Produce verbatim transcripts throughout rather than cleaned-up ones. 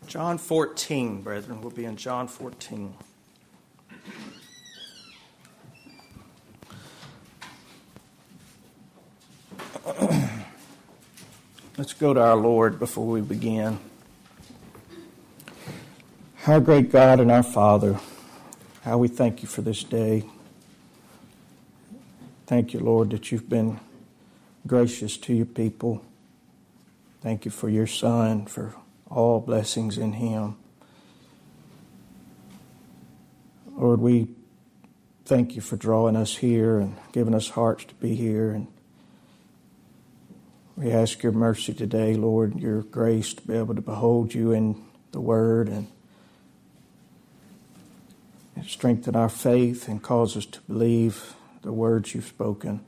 John fourteen, brethren. We'll be in John fourteen. Let's go to our Lord before we begin. Our great God and our Father, how we thank you for this day. Thank you, Lord, that you've been gracious to your people. Thank you for your Son, for all blessings in him. Lord, we thank you for drawing us here and giving us hearts to be here. And we ask your mercy today, Lord, your grace to be able to behold you in the Word and, and strengthen our faith and cause us to believe the words you've spoken.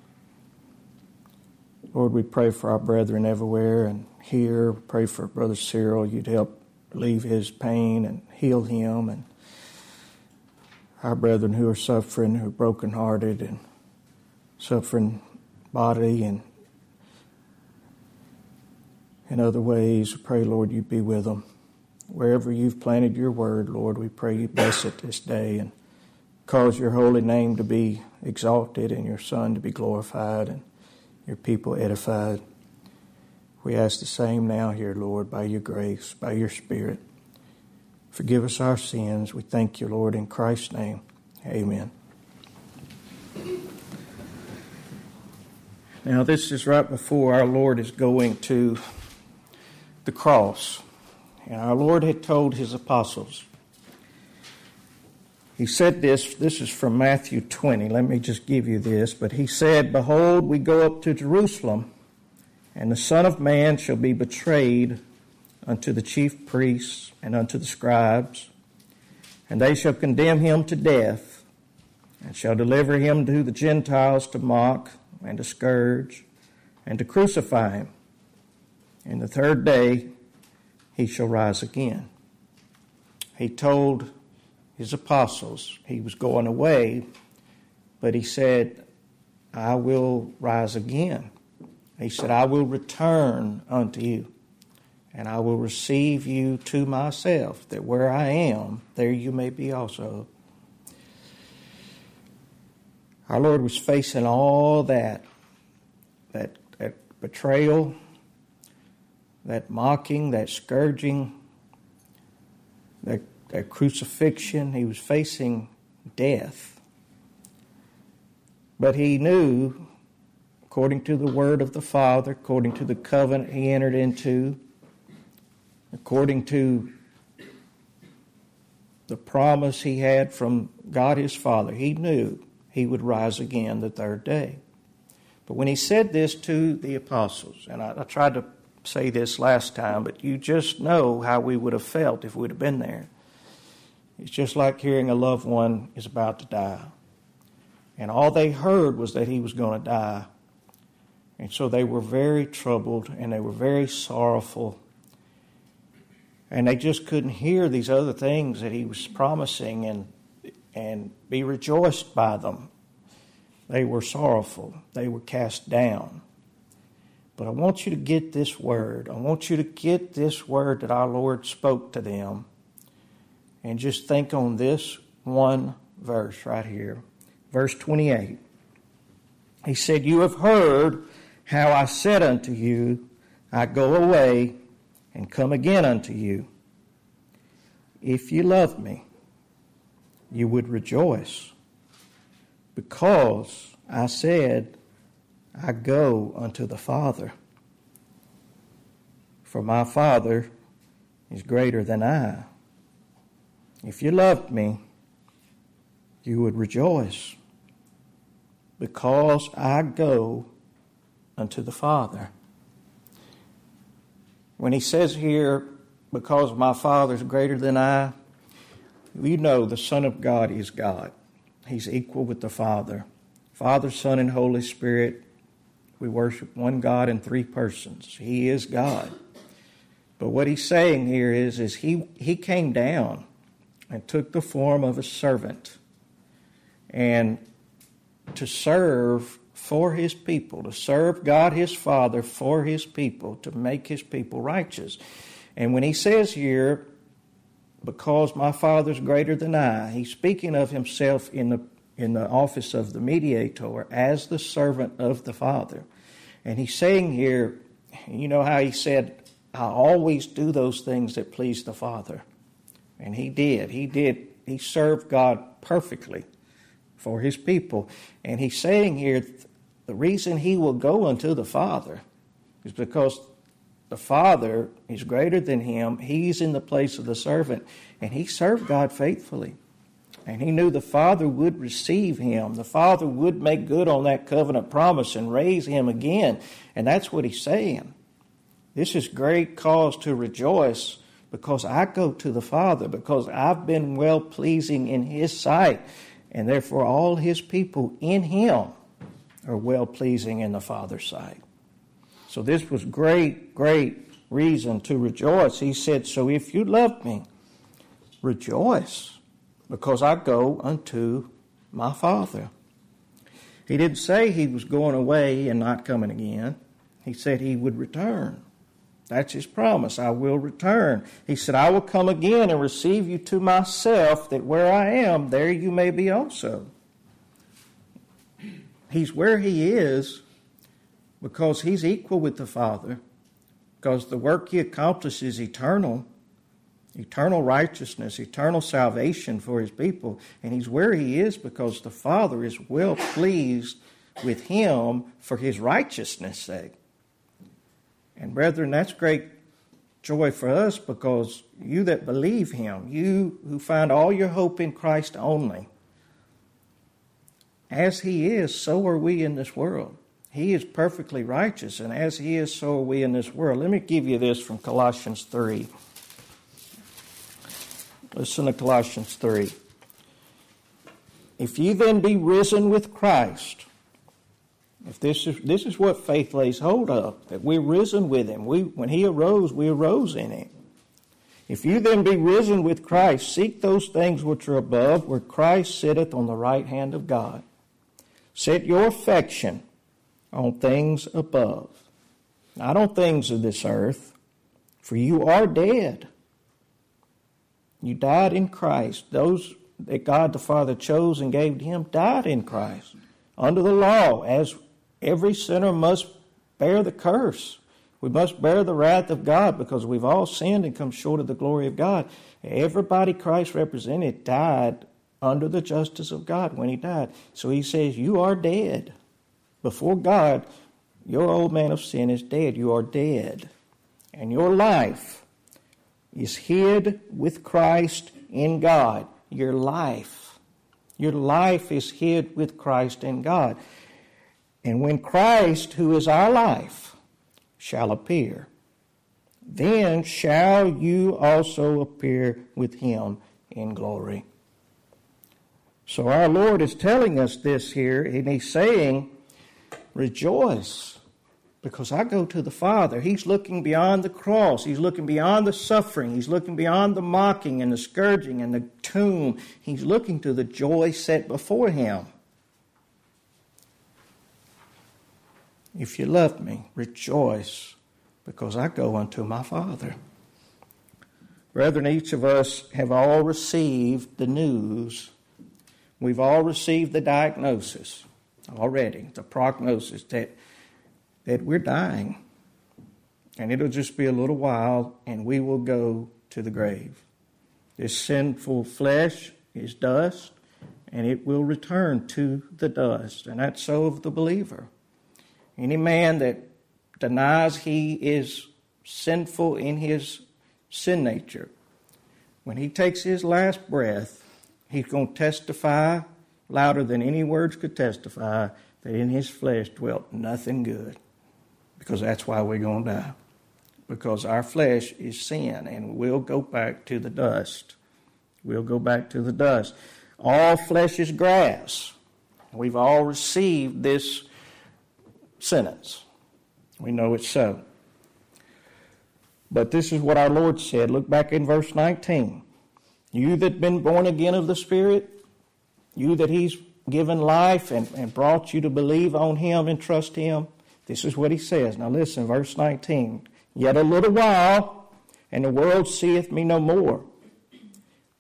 Lord, we pray for our brethren everywhere and here. Pray for Brother Cyril. You'd help relieve his pain and heal him. And our brethren who are suffering, who are brokenhearted and suffering body and in other ways, pray, Lord, you be with them. Wherever you've planted your word, Lord, we pray you bless it this day and cause your holy name to be exalted and your Son to be glorified and your people edified. We ask the same now here, Lord, by your grace, by your Spirit. Forgive us our sins. We thank you, Lord, in Christ's name. Amen. Now, this is right before our Lord is going to the cross. And our Lord had told his apostles. He said this, this is from Matthew twenty. Let me just give you this. But he said, "Behold, we go up to Jerusalem, and the Son of Man shall be betrayed unto the chief priests and unto the scribes, and they shall condemn him to death, and shall deliver him to the Gentiles to mock and to scourge and to crucify him. And the third day he shall rise again." He told his apostles he was going away, but he said, "I will rise again." He said, "I will return unto you, and I will receive you to myself, that where I am, there you may be also." Our Lord was facing all that, that, that betrayal, that mocking, that scourging, that, that crucifixion. He was facing death. But he knew, according to the word of the Father, according to the covenant he entered into, according to the promise he had from God his Father, he knew he would rise again the third day. But when he said this to the apostles, and I, I tried to say this last time, but you just know how we would have felt if we'd have been there. It's just like hearing a loved one is about to die. And all they heard was that he was going to die. And so they were very troubled and they were very sorrowful. And they just couldn't hear these other things that he was promising and, and be rejoiced by them. They were sorrowful. They were cast down. But I want you to get this word. I want you to get this word that our Lord spoke to them. And just think on this one verse right here. Verse twenty-eight. He said, "You have heard how I said unto you, I go away and come again unto you. If you love me, you would rejoice, because I said, I go unto the Father. For my Father is greater than I. If you loved me, you would rejoice, because I go unto the Father." When he says here, "because my Father is greater than I," you know the Son of God is God. He's equal with the Father. Father, Son, and Holy Spirit. We worship one God in three persons. He is God. But what he's saying here is, is he, he came down and took the form of a servant and to serve for his people, to serve God his Father for his people, to make his people righteous. And when he says here, because my Father's greater than I. He's speaking of himself in the in the office of the mediator as the servant of the Father. And he's saying here, you know how he said, I always do those things that please the Father. And he did. He did. He served God perfectly for his people. And he's saying here, the reason he will go unto the Father is because the Father is greater than him. He's in the place of the servant. And he served God faithfully. And he knew the Father would receive him. The Father would make good on that covenant promise and raise him again. And that's what he's saying. This is great cause to rejoice because I go to the Father, because I've been well-pleasing in his sight. And therefore all his people in him are well-pleasing in the Father's sight. So this was great, great reason to rejoice. He said, so if you love me, rejoice, because I go unto my Father. He didn't say he was going away and not coming again. He said he would return. That's his promise. I will return. He said, I will come again and receive you to myself, that where I am, there you may be also. He's where he is because he's equal with the Father, because the work he accomplishes is eternal. Eternal righteousness, eternal salvation for his people. And he's where he is because the Father is well pleased with him for his righteousness' sake. And brethren, that's great joy for us because you that believe him, you who find all your hope in Christ only, as he is, so are we in this world. He is perfectly righteous, and as he is, so are we in this world. Let me give you this from Colossians three. Listen to Colossians three. If ye then be risen with Christ, if this is this is what faith lays hold of, that we're risen with him. We when he arose, we arose in him. If you then be risen with Christ, seek those things which are above, where Christ sitteth on the right hand of God. Set your affection on things above, not on things of this earth, for you are dead. You died in Christ. Those that God the Father chose and gave to him died in Christ. Under the law, as every sinner must bear the curse. We must bear the wrath of God because we've all sinned and come short of the glory of God. Everybody Christ represented died under the justice of God when he died. So he says, you are dead. Before God, your old man of sin is dead. You are dead. And your life is hid with Christ in God. Your life. Your life is hid with Christ in God. And when Christ, who is our life, shall appear, then shall you also appear with him in glory. So our Lord is telling us this here, and he's saying, rejoice. Because I go to the Father. He's looking beyond the cross. He's looking beyond the suffering. He's looking beyond the mocking and the scourging and the tomb. He's looking to the joy set before him. If you love me, rejoice, because I go unto my Father. Brethren, each of us have all received the news. We've all received the diagnosis already, the prognosis that that we're dying, and it'll just be a little while, and we will go to the grave. This sinful flesh is dust, and it will return to the dust, and that's so of the believer. Any man that denies he is sinful in his sin nature, when he takes his last breath, he's going to testify louder than any words could testify that in his flesh dwelt nothing good. Because that's why we're going to die. Because our flesh is sin, and we'll go back to the dust. We'll go back to the dust. All flesh is grass. We've all received this sentence. We know it's so. But this is what our Lord said. Look back in verse nineteen. You that been born again of the Spirit, you that he's given life and, and brought you to believe on him and trust him, this is what he says. Now listen, verse nineteen. Yet a little while, and the world seeth me no more.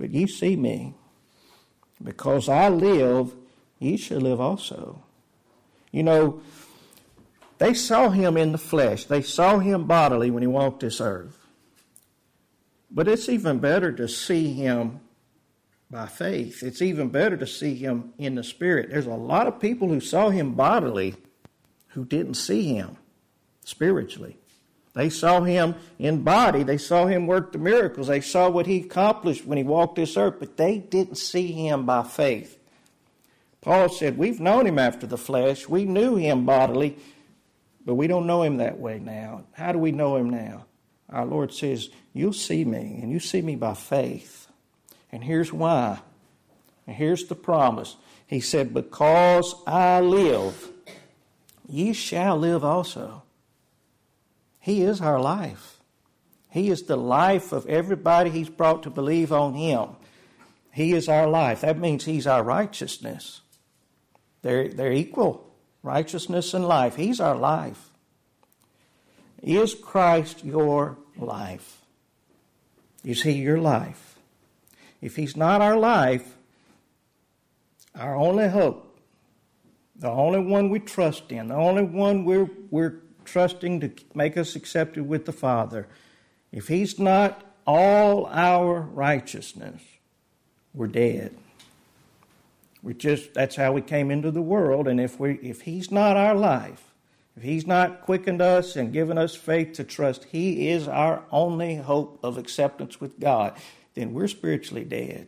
but ye see me. Because I live, ye shall live also. You know, they saw him in the flesh. They saw him bodily when he walked this earth. But it's even better to see him by faith. It's even better to see him in the spirit. There's a lot of people who saw him bodily who didn't see him spiritually. They saw him in body. They saw him work the miracles. They saw what he accomplished when he walked this earth, but they didn't see him by faith. Paul said, we've known him after the flesh. We knew him bodily, but we don't know him that way now. How do we know him now? Our Lord says, you'll see me, and you see me by faith. And here's why. And here's the promise. He said, because I live, ye shall live also. He is our life. He is the life of everybody he's brought to believe on him. He is our life. That means he's our righteousness. They're, they're equal, righteousness and life. He's our life. Is Christ your life? Is he your life? If he's not our life, our only hope, the only one we trust in, the only one we're, we're trusting to make us accepted with the Father, if he's not all our righteousness, we're dead. We just, that's how we came into the world, and if we if he's not our life, if he's not quickened us and given us faith to trust he is our only hope of acceptance with God, then we're spiritually dead.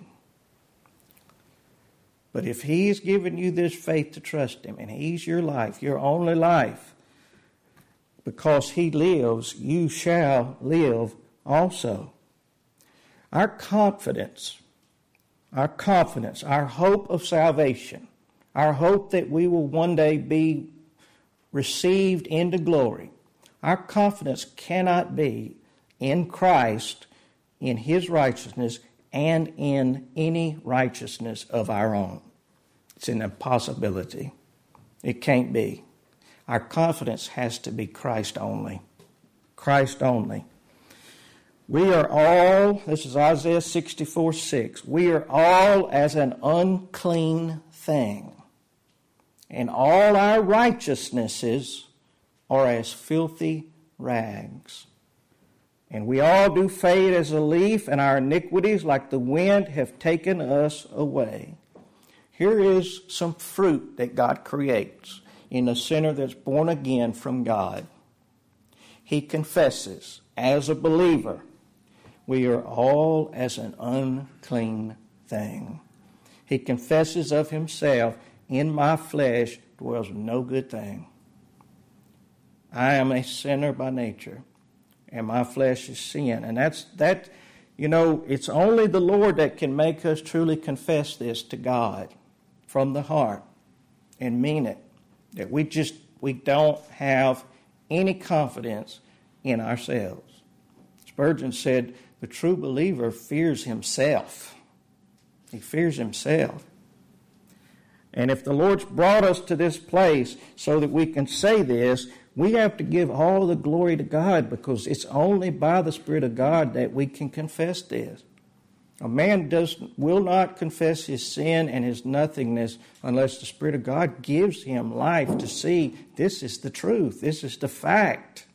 But if he's given you this faith to trust him, and he's your life, your only life, because he lives, you shall live also. Our confidence, our confidence, our hope of salvation, our hope that we will one day be received into glory, our confidence cannot be in Christ, in his righteousness, and in any righteousness of our own. It's an impossibility. It can't be. Our confidence has to be Christ only. Christ only. We are all, this is Isaiah sixty-four six, we are all as an unclean thing, and all our righteousnesses are as filthy rags. And we all do fade as a leaf, and our iniquities, like the wind, have taken us away. Here is some fruit that God creates in a sinner that's born again from God. He confesses, as a believer, we are all as an unclean thing. He confesses of himself, in my flesh dwells no good thing. I am a sinner by nature, and my flesh is sin. And that's that, you know, it's only the Lord that can make us truly confess this to God from the heart and mean it. That we just, we don't have any confidence in ourselves. Spurgeon said, the true believer fears himself. He fears himself. And if the Lord's brought us to this place so that we can say this, we have to give all the glory to God, because it's only by the Spirit of God that we can confess this. A man does will not confess his sin and his nothingness unless the Spirit of God gives him life to see this is the truth, this is the fact.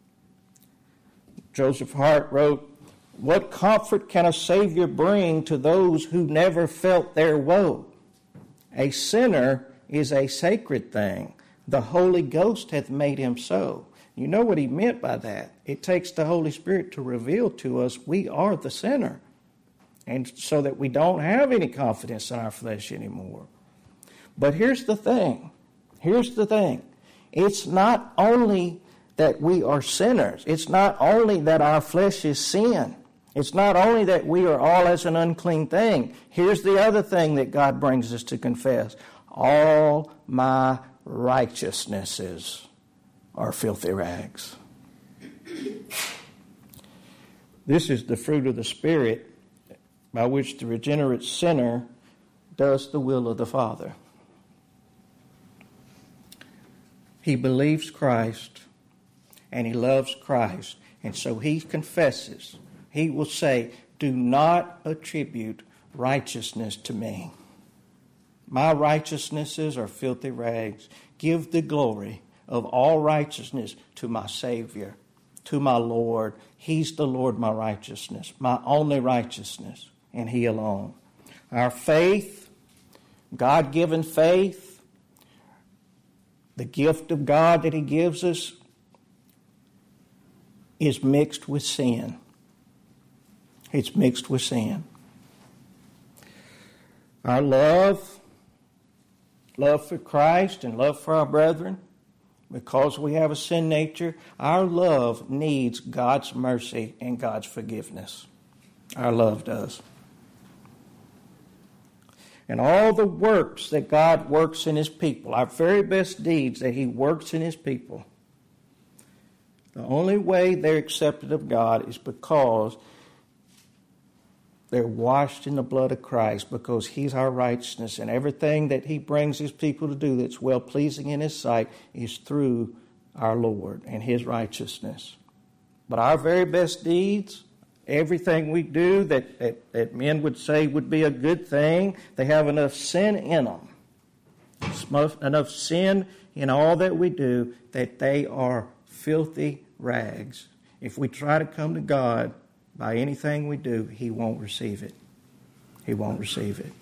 Joseph Hart wrote, what comfort can a Savior bring to those who never felt their woe? A sinner is a sacred thing. The Holy Ghost hath made him so. You know what he meant by that. It takes the Holy Spirit to reveal to us we are the sinner. And so that we don't have any confidence in our flesh anymore. But here's the thing. Here's the thing. It's not only that we are sinners. It's not only that our flesh is sin. It's not only that we are all as an unclean thing. Here's the other thing that God brings us to confess. All my righteousnesses are filthy rags. This is the fruit of the Spirit by which the regenerate sinner does the will of the Father. He believes Christ and he loves Christ, and so he confesses. He will say, do not attribute righteousness to me. My righteousnesses are filthy rags. Give the glory of all righteousness to my Savior, to my Lord. He's the Lord, my righteousness, my only righteousness, and He alone. Our faith, God-given faith, the gift of God that He gives us, is mixed with sin. It's mixed with sin. Our love, love for Christ and love for our brethren, because we have a sin nature, our love needs God's mercy and God's forgiveness. Our love does. And all the works that God works in His people, our very best deeds that He works in His people, the only way they're accepted of God is because they're washed in the blood of Christ, because He's our righteousness, and everything that He brings His people to do that's well-pleasing in His sight is through our Lord and His righteousness. But our very best deeds, everything we do that, that, that men would say would be a good thing, they have enough sin in them, enough sin in all that we do, that they are filthy rags. If we try to come to God by anything we do, He won't receive it. He won't receive it.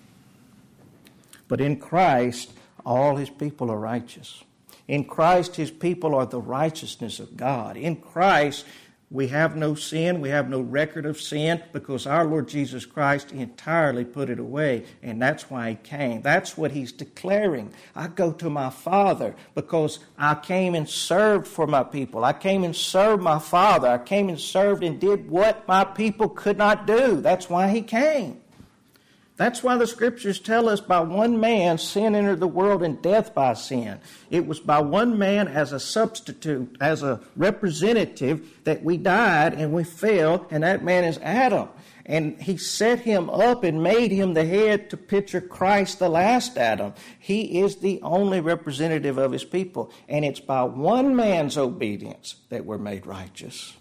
But in Christ, all His people are righteous. In Christ, His people are the righteousness of God. In Christ, we have no sin. We have no record of sin, because our Lord Jesus Christ entirely put it away, and that's why He came. That's what He's declaring. I go to my Father because I came and served for my people. I came and served my Father. I came and served and did what my people could not do. That's why He came. That's why the Scriptures tell us by one man sin entered the world, and death by sin. It was by one man as a substitute, as a representative, that we died and we fell, and that man is Adam. And He set him up and made him the head to picture Christ, the last Adam. He is the only representative of His people. And it's by one man's obedience that we're made righteous.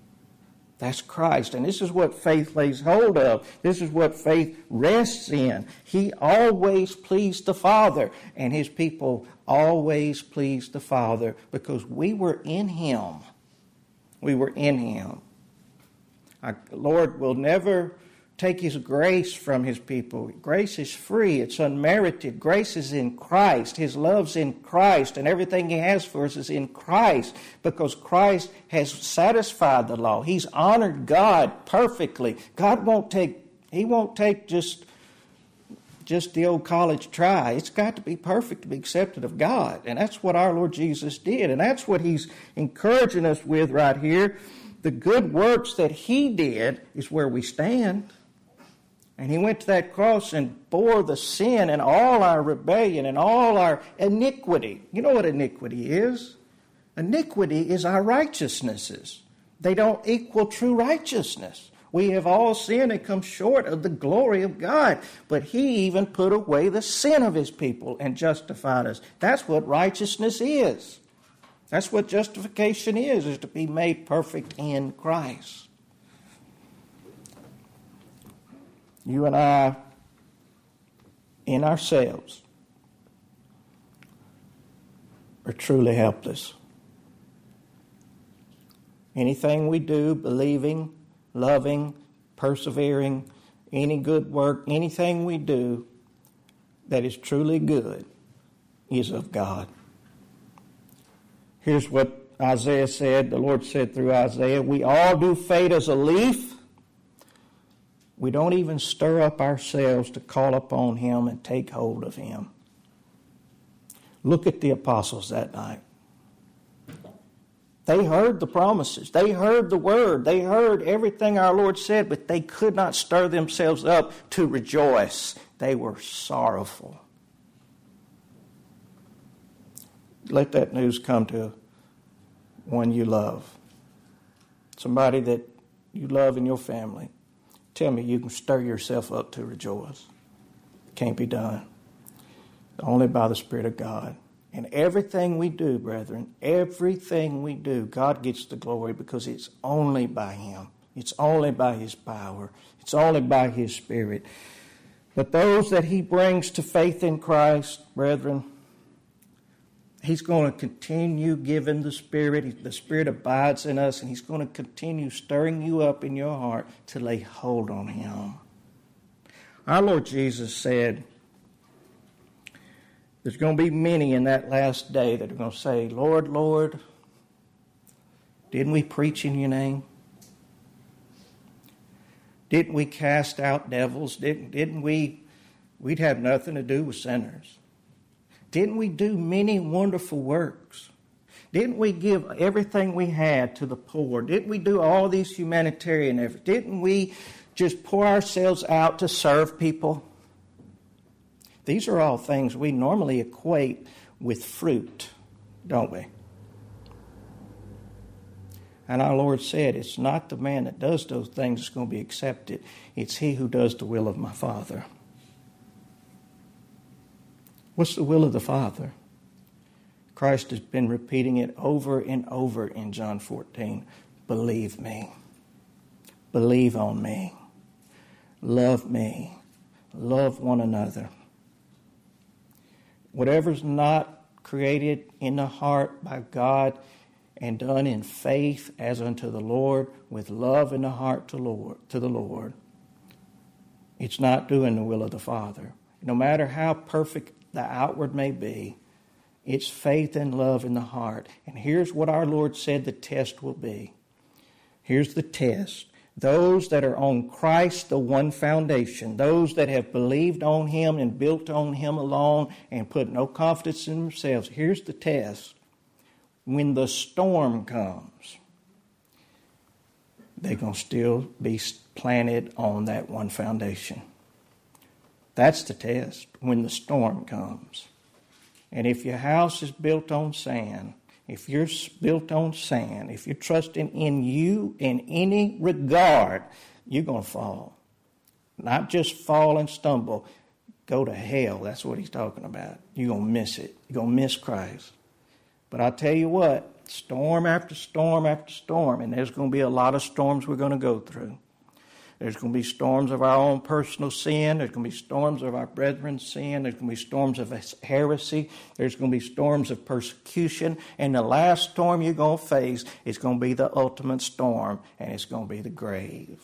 That's Christ. And this is what faith lays hold of. This is what faith rests in. He always pleased the Father, and His people always pleased the Father, because we were in Him. We were in Him. Our Lord will never take His grace from His people. Grace is free. It's unmerited. Grace is in Christ. His love's in Christ, and everything He has for us is in Christ, because Christ has satisfied the law. He's honored God perfectly. God won't take, He won't take just, just the old college try. It's got to be perfect to be accepted of God, and that's what our Lord Jesus did, and that's what He's encouraging us with right here. The good works that He did is where we stand. And He went to that cross and bore the sin and all our rebellion and all our iniquity. You know what iniquity is? Iniquity is our righteousnesses. They don't equal true righteousness. We have all sinned and come short of the glory of God. But He even put away the sin of His people and justified us. That's what righteousness is. That's what justification is, is to be made perfect in Christ. You and I, in ourselves, are truly helpless. Anything we do, believing, loving, persevering, any good work, anything we do that is truly good is of God. Here's what Isaiah said. The Lord said through Isaiah, we all do fade as a leaf. We don't even stir up ourselves to call upon Him and take hold of Him. Look at the apostles that night. They heard the promises. They heard the word. They heard everything our Lord said, but they could not stir themselves up to rejoice. They were sorrowful. Let that news come to one you love. Somebody that you love in your family. Tell me you can stir yourself up to rejoice. Can't be done. Only by the Spirit of God. And everything we do, brethren, everything we do, God gets the glory, because it's only by Him. It's only by His power. It's only by His Spirit. But those that he brings to faith in Christ, brethren, he's going to continue giving the Spirit. The Spirit abides in us, and he's going to continue stirring you up in your heart to lay hold on him. Our Lord Jesus said, there's going to be many in that last day that are going to say, Lord, Lord, didn't we preach in your name? Didn't we cast out devils? Didn't, didn't we, we'd have nothing to do with sinners. Didn't we do many wonderful works? Didn't we give everything we had to the poor? Didn't we do all these humanitarian efforts? Didn't we just pour ourselves out to serve people? These are all things we normally equate with fruit, don't we? And our Lord said, it's not the man that does those things that's going to be accepted. It's he who does the will of my Father. What's the will of the Father? Christ has been repeating it over and over in John fourteen. Believe me. Believe on me. Love me. Love one another. Whatever's not created in the heart by God and done in faith as unto the Lord, with love in the heart to Lord to the Lord, it's not doing the will of the Father. No matter how perfect the outward may be, it's faith and love in the heart. And here's what our Lord said the test will be. Here's the test. Those that are on Christ, the one foundation, those that have believed on him and built on him alone and put no confidence in themselves, here's the test. When the storm comes, they're going to still be planted on that one foundation. That's the test, when the storm comes. And if your house is built on sand, if you're built on sand, if you're trusting in you in any regard, you're going to fall. Not just fall and stumble, go to hell. That's what he's talking about. You're going to miss it. You're going to miss Christ. But I'll tell you what, storm after storm after storm, and there's going to be a lot of storms we're going to go through. There's going to be storms of our own personal sin. There's going to be storms of our brethren's sin. There's going to be storms of heresy. There's going to be storms of persecution. And the last storm you're going to face is going to be the ultimate storm, and it's going to be the grave.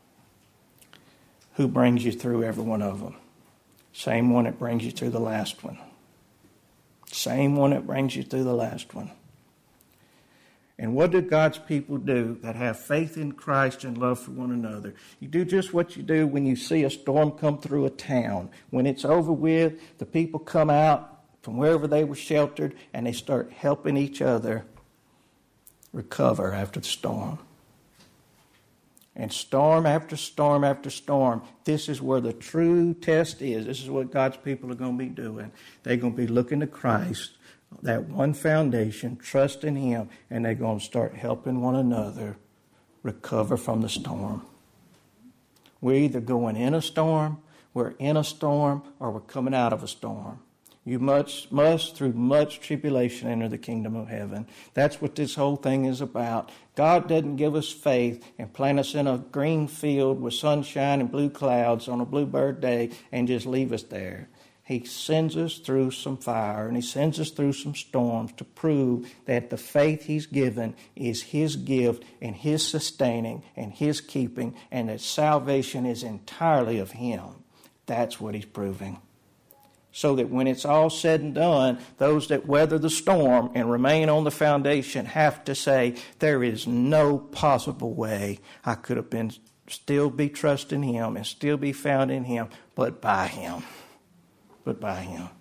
Who brings you through every one of them? Same one that brings you through the last one. Same one that brings you through the last one. And what do God's people do that have faith in Christ and love for one another? You do just what you do when you see a storm come through a town. When it's over with, the people come out from wherever they were sheltered and they start helping each other recover after the storm. And storm after storm after storm, this is where the true test is. This is what God's people are going to be doing. They're going to be looking to Christ, that one foundation, trusting him, and they're going to start helping one another recover from the storm. We're either going in a storm, we're in a storm, or we're coming out of a storm. You must, must, through much tribulation, enter the kingdom of heaven. That's what this whole thing is about. God doesn't give us faith and plant us in a green field with sunshine and blue clouds on a bluebird day and just leave us there. He sends us through some fire and he sends us through some storms to prove that the faith he's given is his gift and his sustaining and his keeping, and that salvation is entirely of him. That's what he's proving. So that when it's all said and done, those that weather the storm and remain on the foundation have to say, there is no possible way I could have been still be trusting him and still be found in him, but by him. But by him.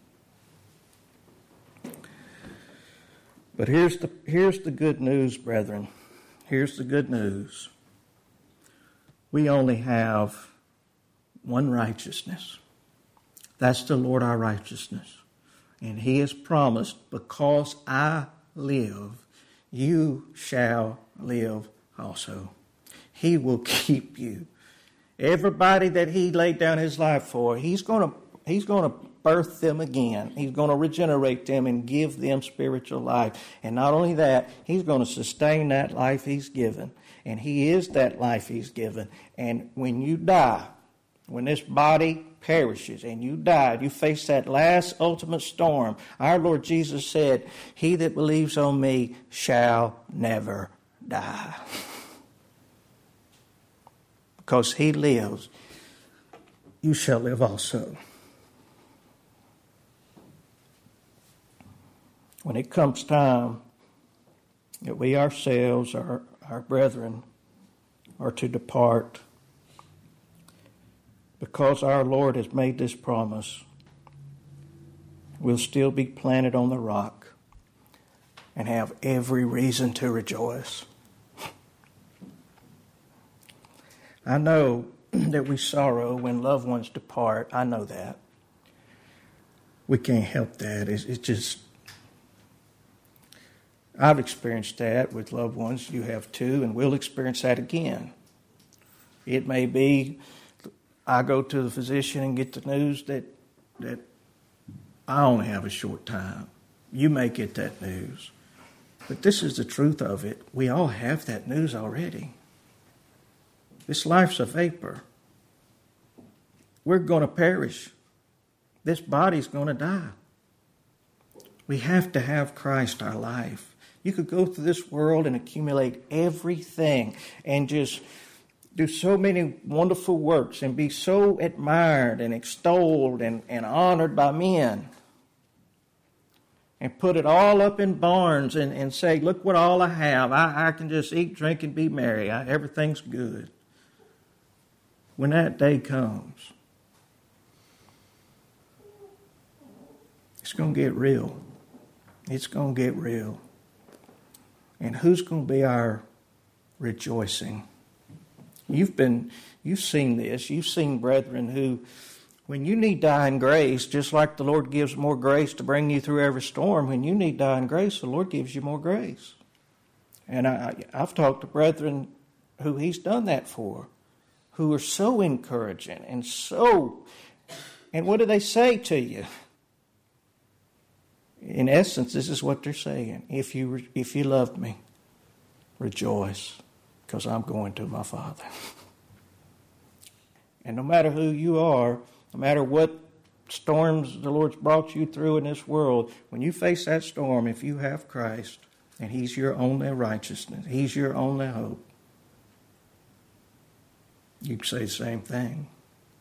But here's the here's the good news, brethren. Here's the good news. We only have one righteousness. That's the Lord our righteousness. And he has promised, because I live, you shall live also. He will keep you. Everybody that he laid down his life for, he's going to he's going to birth them again. He's going to regenerate them and give them spiritual life. And not only that, he's going to sustain that life he's given. And he is that life he's given. And when you die, when this body perishes and you die, you face that last ultimate storm, our Lord Jesus said, he that believes on me shall never die. Because he lives, you shall live also. When it comes time that we ourselves, our, our brethren, are to depart, because our Lord has made this promise, we'll still be planted on the rock and have every reason to rejoice. I know that we sorrow when loved ones depart. I know that. We can't help that. It's, it's just... I've experienced that with loved ones. You have too, and we'll experience that again. It may be I go to the physician and get the news that that I only have a short time. You may get that news. But this is the truth of it. We all have that news already. This life's a vapor. We're going to perish. This body's going to die. We have to have Christ our life. You could go through this world and accumulate everything and just do so many wonderful works and be so admired and extolled and, and honored by men. And put it all up in barns and, and say, look what all I have. I, I can just eat, drink, and be merry. I, everything's good. When that day comes, it's going to get real. It's going to get real. And who's going to be our rejoicing? You've been, you've seen this. You've seen brethren who, when you need dying grace, just like the Lord gives more grace to bring you through every storm, when you need dying grace, the Lord gives you more grace. And I, I've talked to brethren who He's done that for, who are so encouraging and so, and what do they say to you? In essence, this is what they're saying. If you if you loved me, rejoice, because I'm going to my Father. And no matter who you are, no matter what storms the Lord's brought you through in this world, when you face that storm, if you have Christ, and He's your only righteousness, He's your only hope, you can say the same thing.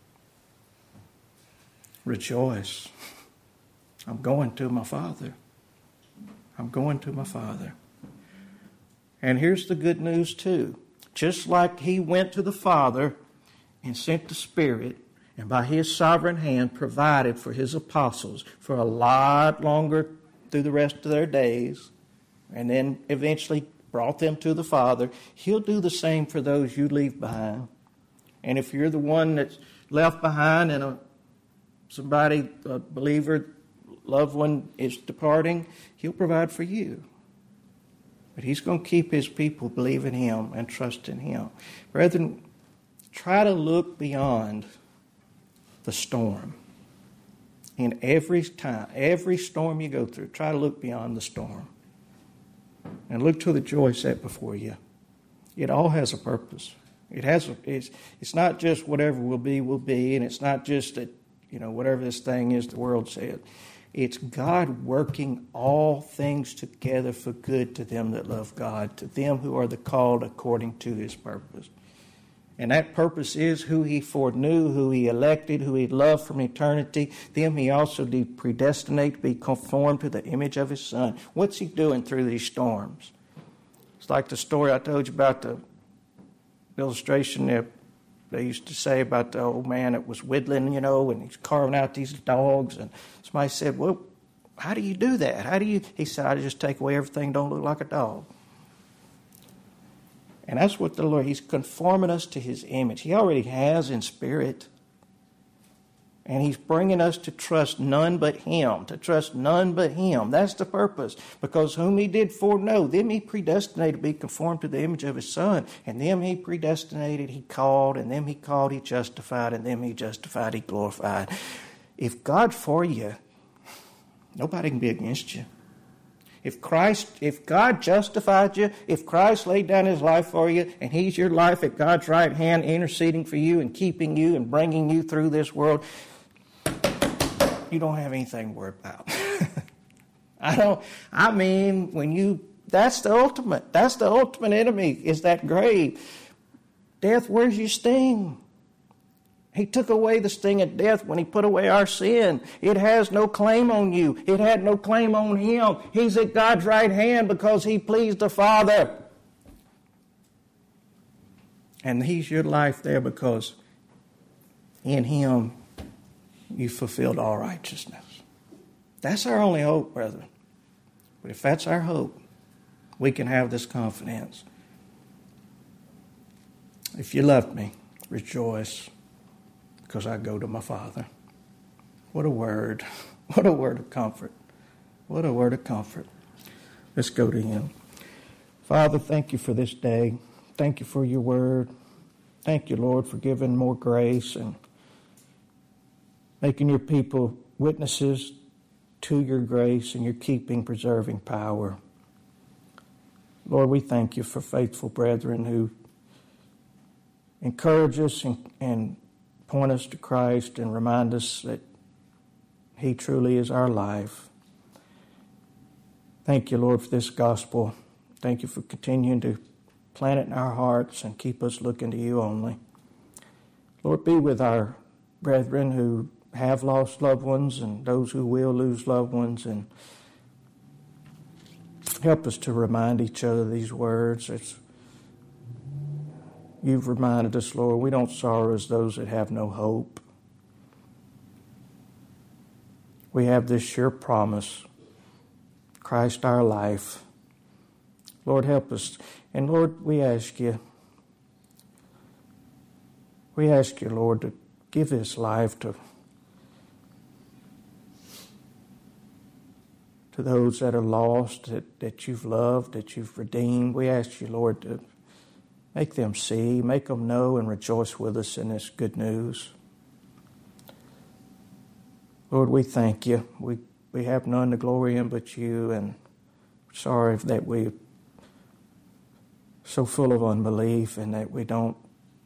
Rejoice. I'm going to my Father. I'm going to my Father. And here's the good news too. Just like He went to the Father and sent the Spirit, and by His sovereign hand provided for His apostles for a lot longer through the rest of their days, and then eventually brought them to the Father, He'll do the same for those you leave behind. And if you're the one that's left behind and a, somebody, a believer, loved one is departing, He'll provide for you. But He's going to keep His people believing Him and trusting Him. Brethren, try to look beyond the storm. In every time, every storm you go through, try to look beyond the storm. And look to the joy set before you. It all has a purpose. It has. A, it's, it's not just whatever will be, will be, and it's not just that, you know, whatever this thing is the world said. It's God working all things together for good to them that love God, to them who are the called according to His purpose. And that purpose is who He foreknew, who He elected, who He loved from eternity. Them He also did predestinate to be conformed to the image of His Son. What's He doing through these storms? It's like the story I told you about, the illustration that they used to say about the old man that was whittling, you know, and he's carving out these dogs. And somebody said, well, how do you do that? How do you? He said, I just take away everything that don't look like a dog. And that's what the Lord, He's conforming us to His image. He already has in spirit. And He's bringing us to trust none but Him, to trust none but Him. That's the purpose. Because whom He did foreknow, them He predestinated to be conformed to the image of His Son. And them He predestinated, He called. And them He called, He justified. And them He justified, He glorified. If God's for you, nobody can be against you. If Christ, if God justified you, if Christ laid down his life for you, and he's your life at God's right hand, interceding for you and keeping you and bringing you through this world, you don't have anything to worry about. I don't, I mean, when you, that's the ultimate, that's the ultimate enemy, is that grave. Death, where's your sting? He took away the sting of death when he put away our sin. It has no claim on you. It had no claim on him. He's at God's right hand because he pleased the Father. And he's your life there because in him you fulfilled all righteousness. That's our only hope, brethren. But if that's our hope, we can have this confidence. If you love me, rejoice, because I go to my Father. What a word. What a word of comfort. What a word of comfort. Let's go to him. Father, thank you for this day. Thank you for your word. Thank you, Lord, for giving more grace and making your people witnesses to your grace and your keeping, preserving power. Lord, we thank you for faithful brethren who encourage us and, and point us to Christ and remind us that he truly is our life. Thank you, Lord, for this gospel. Thank you for continuing to plant it in our hearts and keep us looking to you only. Lord, be with our brethren who have lost loved ones and those who will lose loved ones, and help us to remind each other these words. It's, you've reminded us, Lord, we don't sorrow as those that have no hope. We have this sure promise, Christ our life. Lord, help us. And Lord, we ask you, we ask you, Lord, to give this life to to those that are lost, that, that you've loved, that you've redeemed. We ask you, Lord, to make them see, make them know, and rejoice with us in this good news. Lord, we thank you. We we have none to glory in but you, and sorry that we're so full of unbelief and that we don't,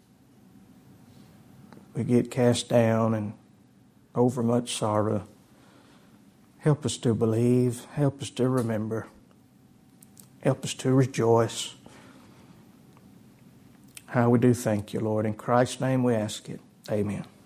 we get cast down and over much sorrow. Help us to believe. Help us to remember. Help us to rejoice. How we do thank you, Lord. In Christ's name we ask it. Amen.